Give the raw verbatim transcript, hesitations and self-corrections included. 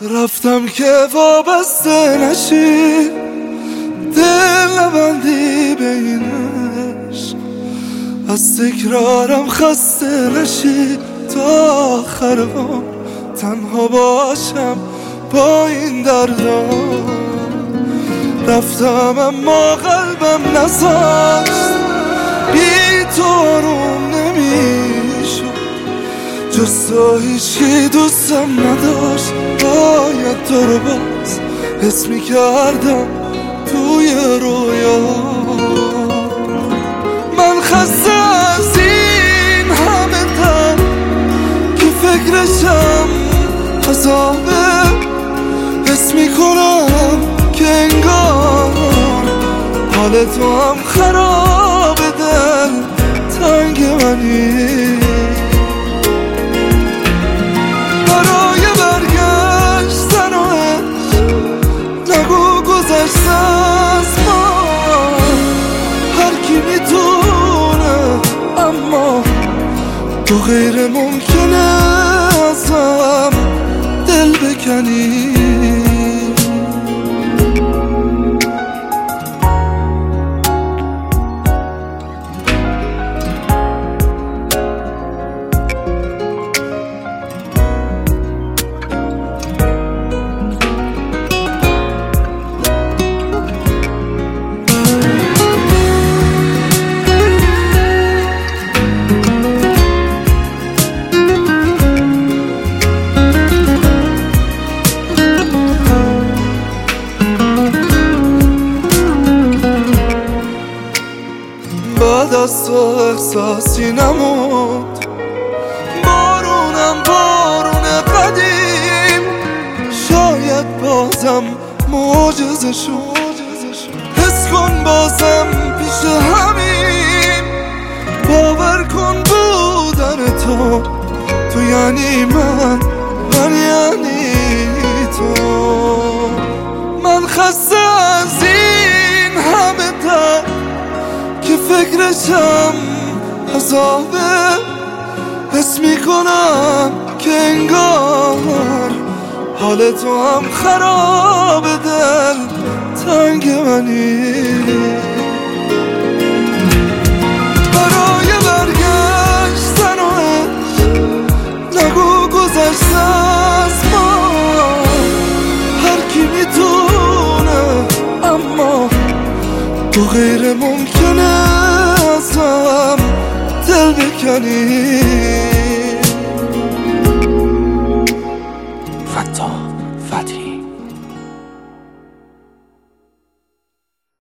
رفتم که وابسته نشی، دل نبندی به این عشق، از تکرارم خسته نشی، تا آخر عمر تنها باشم با این دردا. رفتم اما قلبم نذاشت، بی تو آروم نمیشد، جز تو هیچی دوستم نداشت. باید تو رو باز حس میکردم توی رویا. من خسته از این همه تن که فکرشم عذابه، حس میکنم که انگار حال تو هم خراب، دل تنگ منی. برای برگشتن و عشق نگو گذشته از ما، هر کی میتونه اما تو غیر ممکنه ازم دل بکنی. بعد از تو احساسی نموند، بارونم بارون قدیم، شاید بازم معجزه شد. حس کن بازم پیش همین، باور کن بودن تو، تو یعنی من، من یعنی تو. من خسته از این همه درد که فکرشم عذابه، حس میکنم که انگار حال تو هم خراب، دل تنگ منی. برای برگشتن و عشق نگو گذشته از ما، هر کی میتونه اما تو غیر ممکنه ازم دل بکنی.